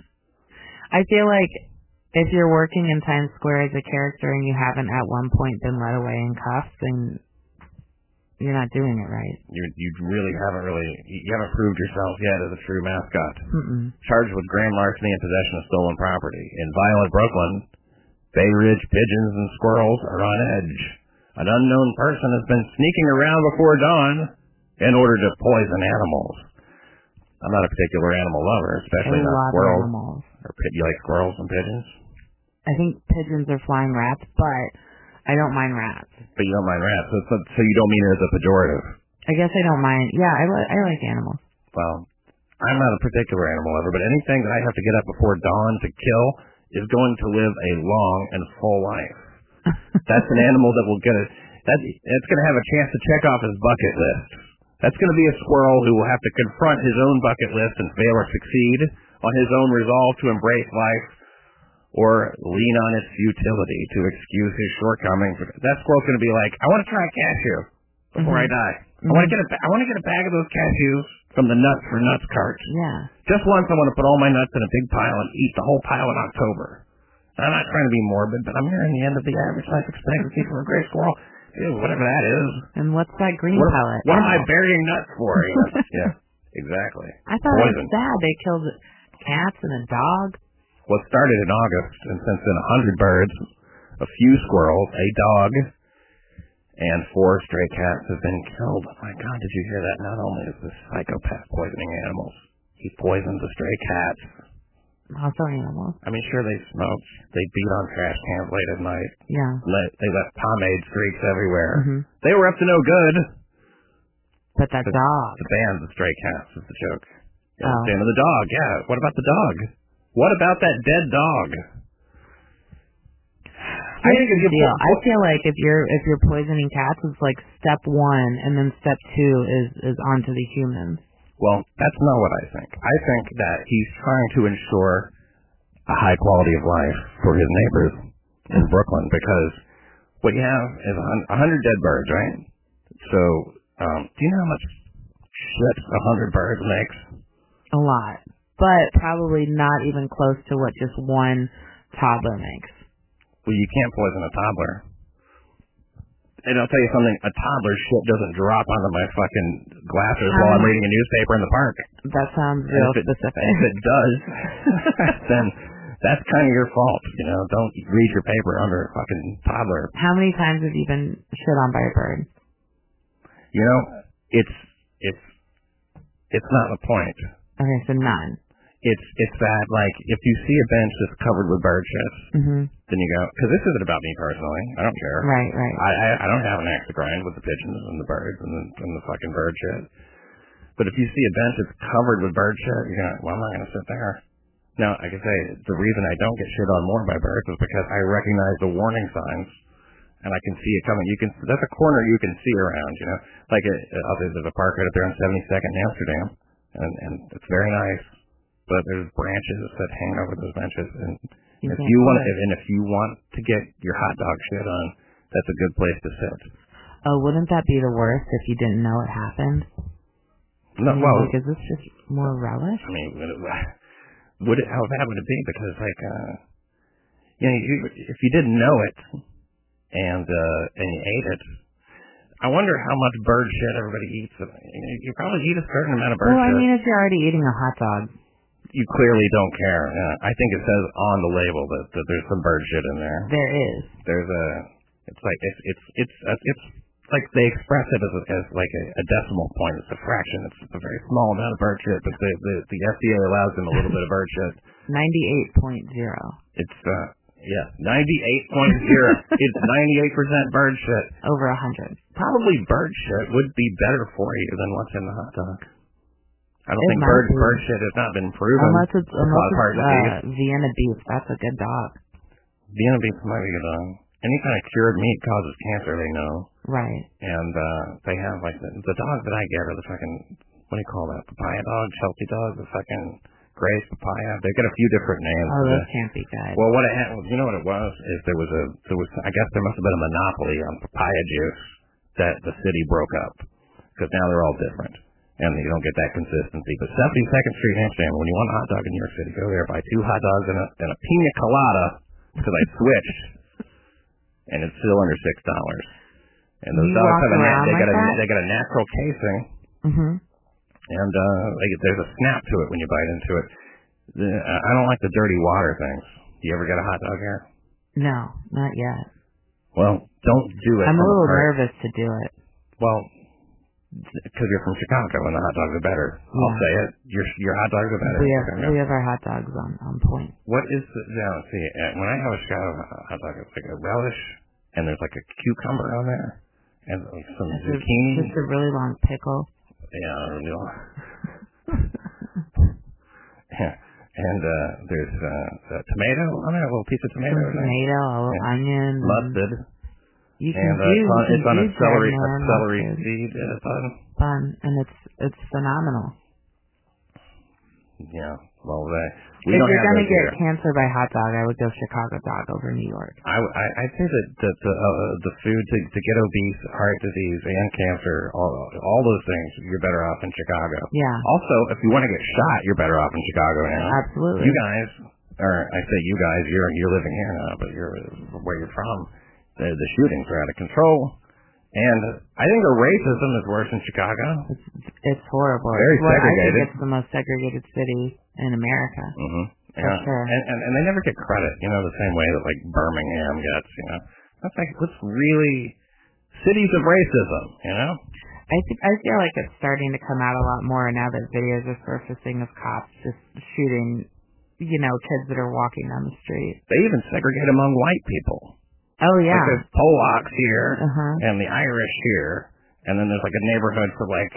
S1: I feel like if you're working in Times Square as a character and you haven't at one point been led away in cuffs, then you're not doing it right.
S2: You you really haven't really you haven't proved yourself yet as a true mascot.
S1: Mm-mm.
S2: Charged with grand larceny and possession of stolen property in violent Brooklyn, Bay Ridge pigeons and squirrels are on edge. An unknown person has been sneaking around before dawn in order to poison animals. I'm not a particular animal lover, especially
S1: I
S2: not
S1: love
S2: squirrels.
S1: animals.
S2: Or you like squirrels and pigeons?
S1: I think pigeons are flying rats, but I don't mind rats.
S2: But you don't mind rats, so, so, so you don't mean it as a pejorative.
S1: I guess I don't mind. Yeah, I, li- I like animals.
S2: Well, I'm not a particular animal lover, but anything that I have to get up before dawn to kill is going to live a long and full life. That's an animal that will get a, that, it's going to have a chance to check off his bucket list. That's going to be a squirrel who will have to confront his own bucket list and fail or succeed on his own resolve to embrace life or lean on its futility to excuse his shortcomings. That squirrel's going to be like, I want to try a cashew before mm-hmm. I die. Mm-hmm. I want to get a, I want to get a bag of those cashews from the Nuts for Nuts cart.
S1: Yeah.
S2: Just once I want to put all my nuts in a big pile and eat the whole pile in October. I'm not trying to be morbid, but I'm nearing the end of the average life expectancy for a gray squirrel. Ew, whatever that is.
S1: And what's that green
S2: what,
S1: pellet?
S2: What oh. am I burying nuts for? Yeah, exactly.
S1: I thought
S2: Poison.
S1: it was sad. They killed cats and a dog.
S2: Well, it started in August, and since then, a hundred birds, a few squirrels, a dog, and four stray cats have been killed. Oh my God, did you hear that? Not only is this psychopath poisoning animals, he poisoned the stray cats.
S1: Also animals.
S2: I mean, sure, they smoked. They beat on trash cans late at night.
S1: Yeah.
S2: Let, they left pomade streaks everywhere.
S1: Mm-hmm.
S2: They were up to no good.
S1: But that
S2: the,
S1: dog.
S2: The band, the stray cats, is the joke. Yeah,
S1: oh.
S2: the of the dog, yeah. What about the dog? What about that dead dog?
S1: I think it's deal. I feel like if you're if you're poisoning cats, it's like step one, and then step two is is onto the humans.
S2: Well, that's not what I think. I think that he's trying to ensure a high quality of life for his neighbors in Brooklyn, because what you have is a hundred dead birds, right? So, um, do you know how much shit a hundred birds makes?
S1: A lot, but probably not even close to what just one toddler makes.
S2: Well, you can't poison a toddler. And I'll tell you something, a toddler's shit doesn't drop onto my fucking glasses um, while I'm reading a newspaper in the park.
S1: That sounds real
S2: if it,
S1: specific.
S2: If it does, then that's kind of your fault, you know. Don't read your paper under a fucking toddler.
S1: How many times have you been shit on by a bird?
S2: You know, it's, it's, it's not the point.
S1: Okay, so none.
S2: It's it's that, like, if you see a bench that's covered with bird shit, mm-hmm. then you go, because this isn't about me personally. I don't care.
S1: Right, right.
S2: I, I I don't have an axe to grind with the pigeons and the birds and the, and the fucking bird shit. But if you see a bench that's covered with bird shit, you're going, well, I'm not going to sit there. Now, I can say the reason I don't get shit on more by birds is because I recognize the warning signs, and I can see it coming. You can that's a corner you can see around, you know. Like, a, a, there's a park right up there on seventy-second in Amsterdam, and, and it's very nice. But there's branches that hang over those benches, and you if you want, and if you want to get your hot dog shit on, that's a good place to sit.
S1: Oh, wouldn't that be the worst if you didn't know it happened?
S2: No,
S1: I mean,
S2: well,
S1: like, is this just more relish?
S2: I mean, would it, would it, how bad would it be? Because, like, uh, you know, you, if you didn't know it and uh, and you ate it, I wonder how much bird shit everybody eats. You probably eat a certain amount of bird
S1: well,
S2: shit.
S1: Well, I mean, if you're already eating a hot dog.
S2: You clearly don't care. Yeah, I think it says on the label that, that there's some bird shit in there.
S1: There is.
S2: There's a. It's like it's it's it's uh, it's like they express it as a, as like a, a decimal point. It's a fraction. It's a very small amount of bird shit, but the the, the F D A allows them a little bit of bird shit.
S1: Ninety-eight point zero.
S2: It's uh yeah ninety-eight point zero. It's ninety-eight percent bird shit.
S1: Over a hundred.
S2: Probably bird shit would be better for you than what's in the hot dog. I don't
S1: it
S2: think bird, bird shit has not been proven.
S1: Unless it's, unless
S2: hard
S1: it's uh, Vienna beef. That's a good dog.
S2: Vienna beef might be a good dog. Any kind of cured meat causes cancer, they know.
S1: Right.
S2: And uh, they have, like, the, the dogs that I get are the fucking, what do you call that, papaya dog, Chelsea dog, the fucking Grace papaya. They've got a few different names.
S1: Oh, those can't be good.
S2: Well, what it had, you know what it was? Is there was a, there was, I guess there must have been a monopoly on papaya juice that the city broke up. Because now they're all different. And you don't get that consistency. But seventy-second Street, Amsterdam, when you want a hot dog in New York City, go there, buy two hot dogs and a, and a pina colada, because I switched, and it's still under six dollars. And those
S1: you
S2: dogs have a, they
S1: like
S2: got a,
S1: that?
S2: they got a natural casing,
S1: mm-hmm.
S2: and uh, like, there's a snap to it when you bite into it. The, I don't like the dirty water things. You ever get a hot dog here?
S1: No, not yet.
S2: Well, don't do it.
S1: I'm a little
S2: part.
S1: nervous to do it.
S2: Well, because you're from Chicago and the hot dogs are better. Yeah. I'll say it. Your your hot dogs are better.
S1: We have we have our hot dogs on, on point.
S2: What is the, yeah, let's see, when I have a Chicago hot dog, it's like a relish, and there's like a cucumber on there, and like some
S1: That's
S2: zucchini.
S1: A, just a really long pickle.
S2: Yeah, really long. Yeah. And uh, there's uh, a tomato on there, a little piece of tomato.
S1: Some tomato, a little
S2: yeah.
S1: onion.
S2: Mustard.
S1: You can
S2: and uh,
S1: do,
S2: it's on,
S1: you
S2: it's
S1: can
S2: on a celery, a celery
S1: mustard.
S2: seed uh, bun.
S1: Bun, and it's it's phenomenal.
S2: Yeah, well, uh, we
S1: if
S2: don't
S1: you're
S2: have
S1: gonna get
S2: here.
S1: cancer by hot dog, I would go Chicago dog over New York.
S2: I I I'd say that that the uh, the food to to get obese, heart disease, and cancer, all all those things, you're better off in Chicago.
S1: Yeah.
S2: Also, if you want to get shot, you're better off in Chicago now.
S1: Absolutely.
S2: You guys, or I say you guys, you're you're living here now, but you're where you're from. The, the shootings are out of control, and I think the racism is worse in Chicago.
S1: It's, it's horrible.
S2: Very
S1: well,
S2: segregated.
S1: I think it's the most segregated city in America.
S2: Mm-hmm.
S1: For
S2: yeah.
S1: sure.
S2: And, and and they never get credit, you know, the same way that like Birmingham gets, you know. That's like what's really cities of racism, you know.
S1: I think I feel like it's starting to come out a lot more now that videos are surfacing of cops just shooting, you know, kids that are walking down the street.
S2: They even segregate among white people.
S1: Oh, yeah.
S2: Like there's Polacks here,
S1: uh-huh.
S2: and the Irish here, and then there's like a neighborhood for like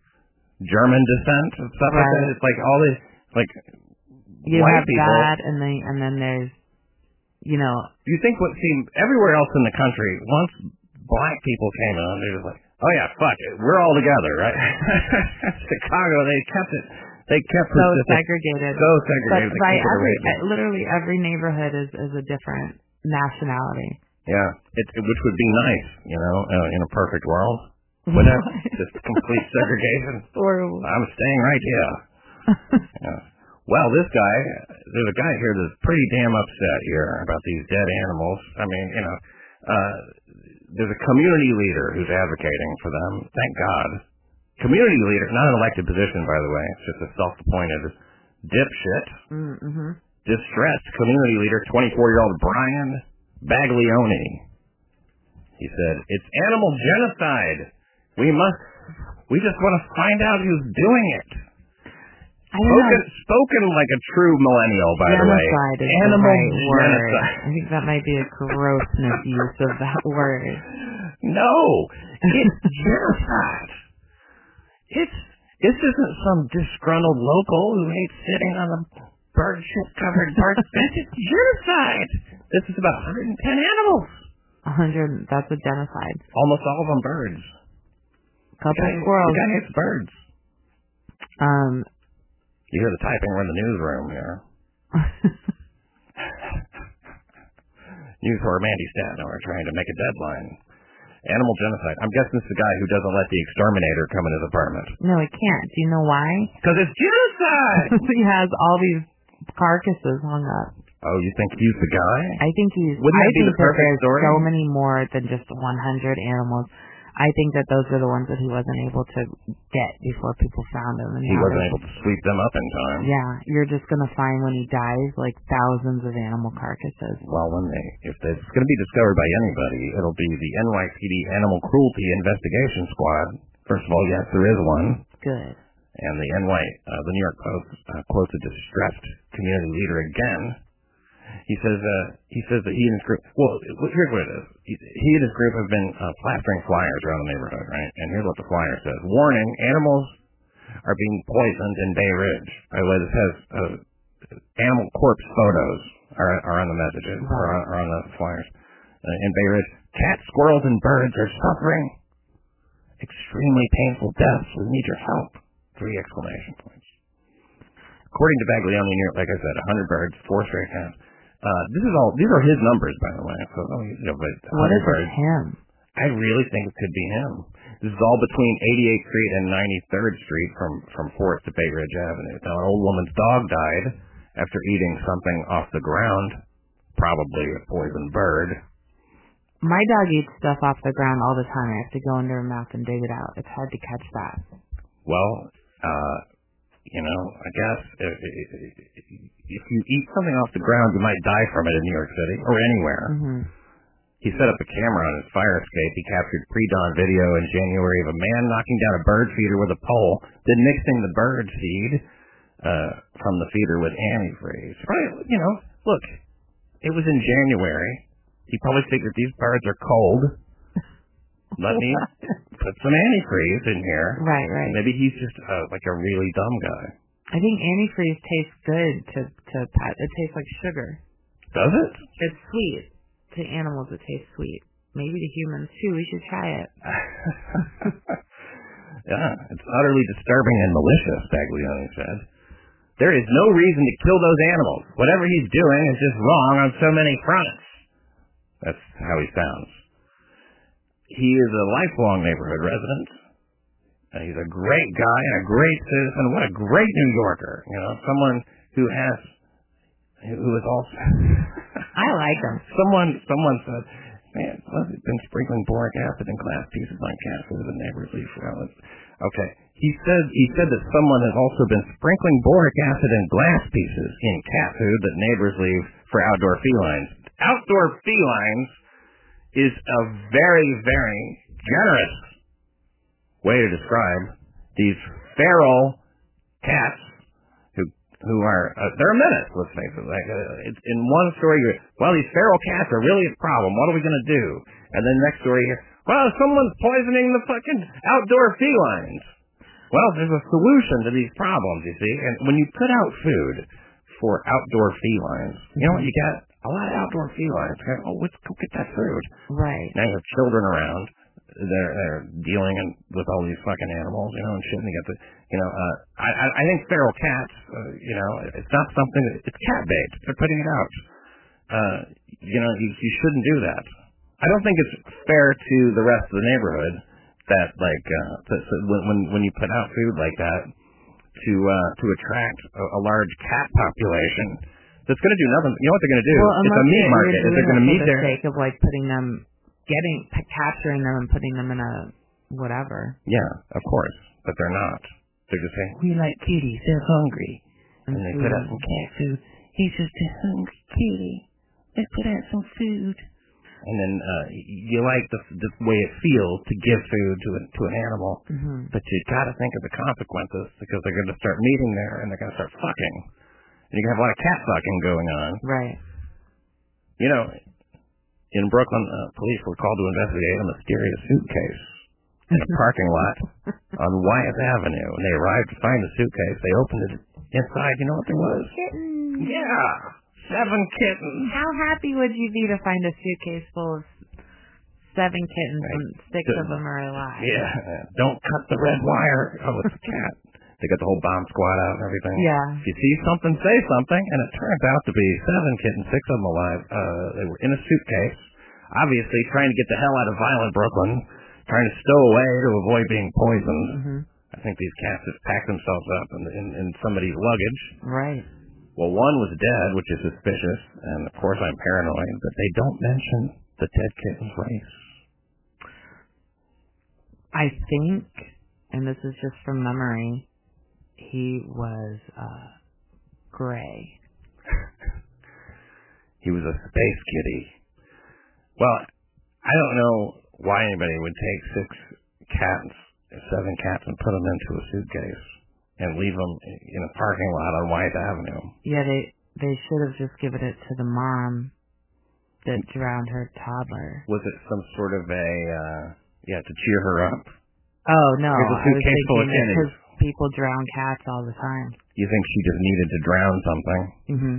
S2: German descent and stuff right. like that. It's like all these, like,
S1: you
S2: white
S1: have
S2: people.
S1: that, and then, and then there's, you know.
S2: You think what seemed, everywhere else in the country, once black people came in, they were like, oh yeah, fuck it, we're all together, right? Chicago, they kept it. They kept
S1: so
S2: it
S1: segregated.
S2: So segregated.
S1: But by every, literally every neighborhood is, is a different nationality.
S2: Yeah, it, it, which would be nice, you know, uh, in a perfect world. But that's just complete segregation.
S1: Horrible.
S2: I'm staying right here. Yeah. Well, this guy, there's a guy here that's pretty damn upset here about these dead animals. I mean, you know, uh, there's a community leader who's advocating for them. Thank God. Community leader, not an elected position, by the way. It's just a self-appointed dipshit.
S1: Mm-hmm.
S2: Distressed community leader, twenty-four-year-old Brian Baglioni. He said, it's animal genocide. We must, we just want to find out who's doing it.
S1: I don't
S2: spoken,
S1: know.
S2: spoken like a true millennial, by
S1: genocide
S2: the way.
S1: Is
S2: Animal
S1: the right word.
S2: genocide.
S1: I think that might be a grossness use of that word.
S2: No, it's genocide. It's this isn't some disgruntled local who hates sitting on a bird shit covered park bench. It's genocide. This is about one hundred ten animals.
S1: one hundred. That's a genocide.
S2: Almost all of them birds.
S1: Couple
S2: the guy,
S1: squirrels.
S2: The guy hates birds.
S1: Um.
S2: You hear the typing. We're in the newsroom here. News for Mandy Stanton. We're trying to make a deadline. Animal genocide. I'm guessing it's the guy who doesn't let the exterminator come in his apartment.
S1: No, he can't. Do you know why?
S2: Because it's genocide!
S1: He has all these carcasses hung up.
S2: Oh, you think he's the guy?
S1: I think he's...
S2: Wouldn't
S1: I
S2: that be
S1: think
S2: the perfect
S1: that there's
S2: story?
S1: so many more than just one hundred animals. I think that those are the ones that he wasn't able to get before people found him. And
S2: he wasn't able to sweep them up in time.
S1: Yeah, you're just going to find when he dies, like, thousands of animal carcasses.
S2: Well, when they, if it's going to be discovered by anybody, it'll be the N Y P D Animal Cruelty Investigation Squad. First of all, yes, there is one.
S1: Good.
S2: And the N Y, uh, the New York Post uh, quotes a distressed community leader again. He says, uh, he says that he and his group, well, here's what it is. He, he and his group have been uh, plastering flyers around the neighborhood, right? And here's what the flyer says. Warning, animals are being poisoned in Bay Ridge. By the way, this has uh, animal corpse photos are, are on the messages, wow. are, on, are on the flyers. Uh, in Bay Ridge, cats, squirrels, and birds are suffering extremely painful deaths. We need your help. Three exclamation points. According to Baglioni, like I said, one hundred birds, four stray cats. Uh, this is all, these are his numbers, by the way. So, you know, but
S1: what is it, him?
S2: I really think it could be him. This is all between eighty-eighth Street and ninety-third Street from, from fourth to Bay Ridge Avenue. Now, an old woman's dog died after eating something off the ground, probably a poisoned bird.
S1: My dog eats stuff off the ground all the time. I have to go into her mouth and dig it out. It's hard to catch that.
S2: Well, uh, you know, I guess if, if, if you eat something off the ground, you might die from it in New York City or anywhere.
S1: Mm-hmm.
S2: He set up a camera on his fire escape. He captured pre-dawn video in January of a man knocking down a bird feeder with a pole, then mixing the bird seed uh, from the feeder with antifreeze. Right, you know, look, it was in January. He probably figured these birds are cold. Let me put some antifreeze in here.
S1: Right, right.
S2: Maybe he's just uh, like a really dumb guy.
S1: I think antifreeze tastes good to to pet. It tastes like sugar.
S2: Does it?
S1: It's sweet. To animals, it tastes sweet. Maybe to humans too. We should try it.
S2: Yeah, it's utterly disturbing and malicious, Baglioni said. There is no reason to kill those animals. Whatever he's doing is just wrong on so many fronts. That's how he sounds. He is a lifelong neighborhood resident. And he's a great guy and a great citizen. What a great New Yorker. You know, someone who has, who is also...
S1: I like him.
S2: Someone, someone said, man, he's been sprinkling boric acid in glass pieces on cat food and neighbors leave for outlets. Okay. He said, he said that someone has also been sprinkling boric acid in glass pieces in cat food that neighbors leave for outdoor felines. Outdoor felines is a very, very generous way to describe these feral cats who who are uh, they're a menace. Let's face it. Like uh, it's in one story, you're, well, these feral cats are really a problem. What are we going to do? And then next story here, well, someone's poisoning the fucking outdoor felines. Well, there's a solution to these problems, you see. And when you put out food for outdoor felines, you know what you get? A lot of outdoor felines. Oh, let's go get that food.
S1: Right.
S2: Now you have children around. They're, they're dealing in, with all these fucking animals, you know, and shit. And they get the, you know, uh, I, I think feral cats, uh, you know, it's not something. It's cat bait. They're putting it out. Uh, you know, you, you shouldn't do that. I don't think it's fair to the rest of the neighborhood that, like, uh, to, to, when, when when you put out food like that to uh, to attract a, a large cat population that's going to do nothing. You know what they're going to do?
S1: Well,
S2: it's a meat market. Is they're going to meet
S1: for the
S2: their
S1: sake of like putting them. Getting, capturing them and putting them in a whatever.
S2: Yeah, of course. But they're not. They're just saying, we like kitties. They're hungry. And, and they food. Put out some cat food. He's just a hungry kitty. Let's put out some food. and then uh, you like the, the way it feels to give food to a, to an animal, mm-hmm. but you got to think of the consequences because they're going to start meeting there and they're going to start fucking, and you can have a lot of cat fucking going on.
S1: Right.
S2: You know, in Brooklyn, uh, police were called to investigate a mysterious suitcase in a parking lot on Wyatt Avenue, and they arrived to find the suitcase. They opened it inside. You know what there was?
S1: Kittens.
S2: Yeah. Seven kittens.
S1: How happy would you be to find a suitcase full of seven kittens right. and six of them are alive?
S2: Yeah. Don't cut the red wire. Oh, it's a cat. They got the whole bomb squad out and everything.
S1: Yeah.
S2: If you see something, say something. And it turns out to be seven kittens, six of them alive. Uh, they were in a suitcase, obviously trying to get the hell out of violent Brooklyn, trying to stow away to avoid being poisoned. Mm-hmm. I think these cats just packed themselves up in, in, in somebody's luggage.
S1: Right.
S2: Well, one was dead, which is suspicious, and of course I'm paranoid, but they don't mention the dead kitten's race.
S1: I think, and this is just from memory, he was uh, gray.
S2: He was a space kitty. Well, I don't know why anybody would take six cats, seven cats, and put them into a suitcase and leave them in a parking lot on Wyatt Avenue.
S1: Yeah, they they should have just given it to the mom that drowned her toddler.
S2: Was it some sort of a, uh, yeah, to cheer her up?
S1: Oh, no.
S2: Here's a suitcase full of kitties.
S1: Because people drown cats all the time.
S2: You think she just needed to drown something? Mm-hmm.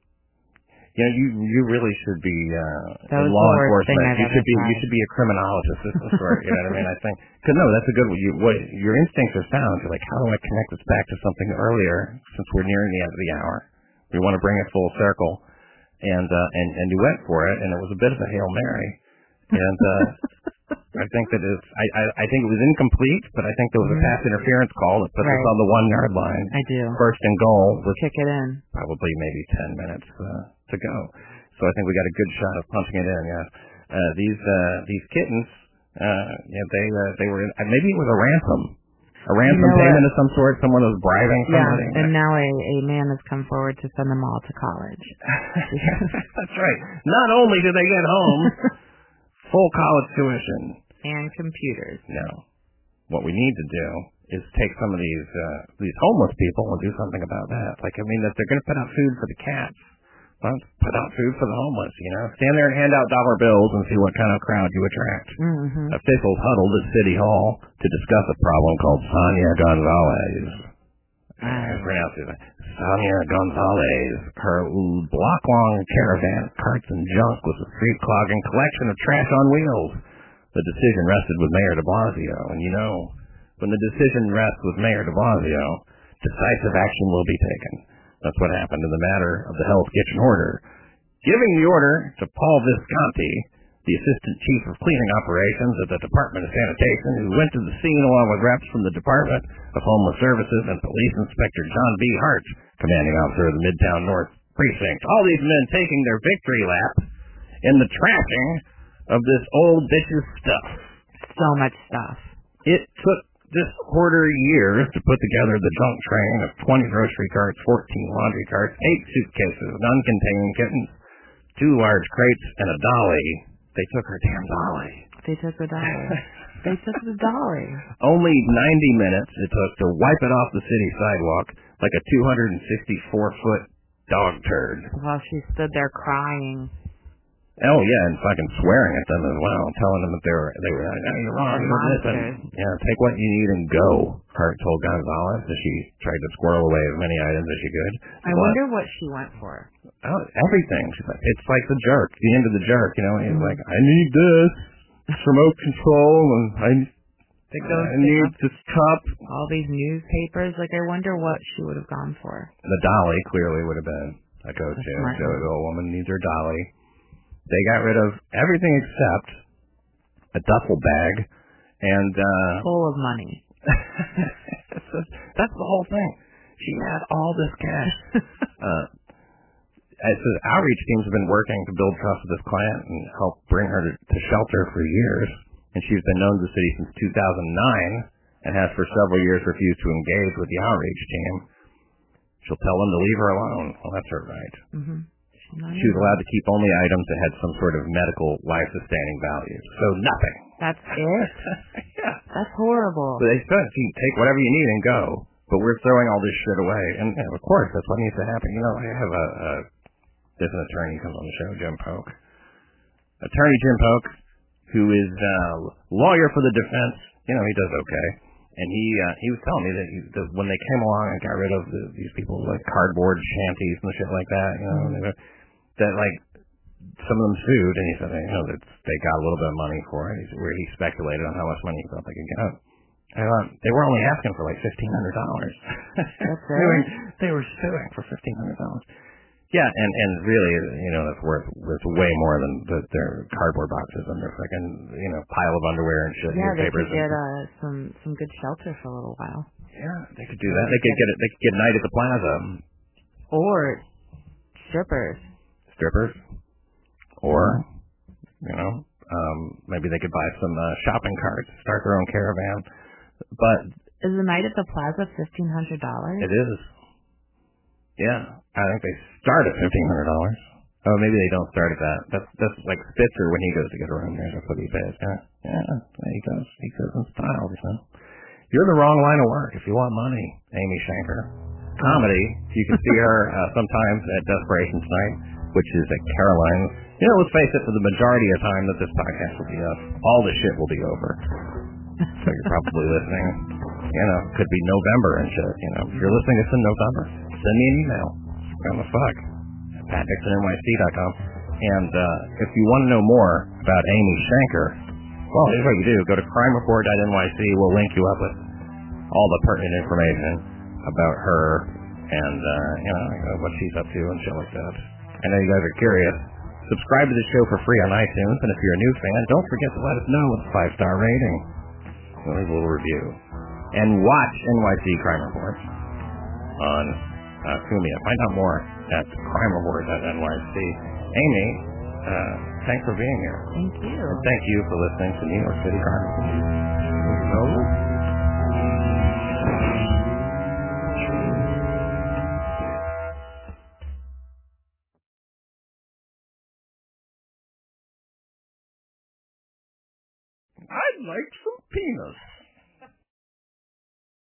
S2: You know, you you really should be uh, in law enforcement. You should be tried. you should be a criminologist. This is sort, you know what I mean? I think because no, that's a good one. You, what your instincts are sound. You're like, how do I connect this back to something earlier? Since we're nearing the end of the hour, we want to bring it full circle, and uh, and and you went for it, and it was a bit of a Hail Mary, and uh, I think that it's I, I I think it was incomplete, but I think there was a pass interference call that put right. us on the one yard line.
S1: I do.
S2: First and goal. With
S1: kick it in.
S2: Probably maybe ten minutes. Uh, to go. So I think we got a good shot of punching it in, yeah. Uh, these, uh, these kittens, uh, yeah, they, uh, they were, in, uh, maybe it was a ransom. A ransom you know payment what? of some sort, someone was bribing somebody.
S1: Yeah, and now a, a man has come forward to send them all to college.
S2: That's right. Not only do they get home, full college tuition.
S1: And computers.
S2: No. What we need to do is take some of these, uh, these homeless people and do something about that. Like, I mean, if they're going to put out food for the cats, well, put out food for the homeless, you know. Stand there and hand out dollar bills and see what kind of crowd you attract. Mm-hmm. Officials huddled at City Hall to discuss a problem called Sonia Gonzalez. Mm. I pronounce it. Sonia Gonzalez. Her block-long caravan of carts and junk was a street-clogging collection of trash on wheels. The decision rested with Mayor de Blasio. And you know, when the decision rests with Mayor de Blasio, decisive action will be taken. That's what happened in the matter of the Hell's Kitchen order. Giving the order to Paul Visconti, the Assistant Chief of Cleaning Operations at the Department of Sanitation, who went to the scene along with reps from the Department of Homeless Services and Police Inspector John B. Hart, commanding officer of the Midtown North Precinct. All these men taking their victory lap in the trashing of this old bitch's stuff.
S1: So much stuff.
S2: It took this quarter years to put together the junk train of twenty grocery carts, fourteen laundry carts, eight suitcases, none containing kittens, two large crates, and a dolly. They took her damn dolly.
S1: They took the dolly. They took the dolly.
S2: Only ninety minutes it took to wipe it off the city sidewalk like a two hundred sixty-four foot dog turd.
S1: While she stood there crying.
S2: Oh yeah, and fucking swearing at them as well, telling them that they were they were like, oh, you're wrong, you're missing. Yeah, take what you need and go. Hart told Gonzalez as she tried to squirrel away as many items as she could.
S1: I but, wonder what she went for.
S2: Oh, everything. She's like, it's like the jerk, the end of the jerk. You know, he's mm-hmm. like, I need this remote control, and I, I need this cup.
S1: All these newspapers. Like, I wonder what she would have gone for.
S2: The dolly clearly would have been a go-to. So the old woman needs her dolly. They got rid of everything except a duffel bag and uh
S1: full of money.
S2: That's the whole thing. She had all this cash. uh as the outreach teams have been working to build trust with this client and help bring her to, to shelter for years, and she's been known to the city since two thousand nine and has for several years refused to engage with the outreach team. She'll tell them to leave her alone. Well, that's her right.
S1: Mm-hmm. She
S2: Not she was allowed to keep only items that had some sort of medical life-sustaining value. So nothing.
S1: That's it?
S2: Yeah.
S1: That's horrible.
S2: But they said, you take whatever you need and go. But we're throwing all this shit away. And, and of course, that's what needs to happen. You know, I have a, a there's an attorney who comes on the show, Jim Polk. Attorney Jim Polk, who is uh lawyer for the defense. You know, he does okay. And he uh, he was telling me that, he, that when they came along and got rid of the, these people like cardboard shanties and shit like that, you know, mm-hmm. they, that like some of them sued, and he said, you know, that they got a little bit of money for it, where he speculated on how much money he thought they could get. I thought they were only asking for like fifteen hundred dollars.
S1: That's
S2: they, were, they were suing for fifteen hundred dollars. Yeah, and, and really, you know, that's worth it's way more than the, their cardboard boxes and their fucking, you know, pile of underwear and shit.
S1: Yeah, they
S2: could
S1: get uh, some some good shelter for a little while.
S2: Yeah, they could do that. They could get it. They could get a night at the plaza.
S1: Or strippers.
S2: Strippers. Or, you know, um, maybe they could buy some uh, shopping carts, start their own caravan. But
S1: is the night at the plaza fifteen hundred dollars?
S2: It is. Yeah, I think they start at fifteen hundred dollars. Oh, maybe they don't start at that. That's that's like Spitzer when he goes to get a room. There's a what he pays. Yeah, yeah, he goes. He goes in style. You know, you're in the wrong line of work if you want money, Amy Shanker. Comedy, you can see her uh, sometimes at Desperation Tonight, which is at Caroline's. You know, let's face it, for the majority of time that this podcast will be up, all the shit will be over. So you're probably listening. You know, could be November and shit. You know, if you're listening, it's in November. Send me an email. What the fuck? At pat dixon n y c dot com. And uh, if you want to know more about Amy Shanker, well, here's what you do. Go to crime report dot n y c. We'll link you up with all the pertinent information about her and, uh, you know, what she's up to and shit like that. I know you guys are curious. Subscribe to the show for free on iTunes. And if you're a new fan, don't forget to let us know with a five-star rating. We'll leave a little review. And watch N Y C Crime Report on uh, Kumia. Find out more at crime report dot n y c. Amy, uh, thanks for being here.
S1: Thank you.
S2: And thank you for listening to New York City Crime Report. I'd like some peanuts.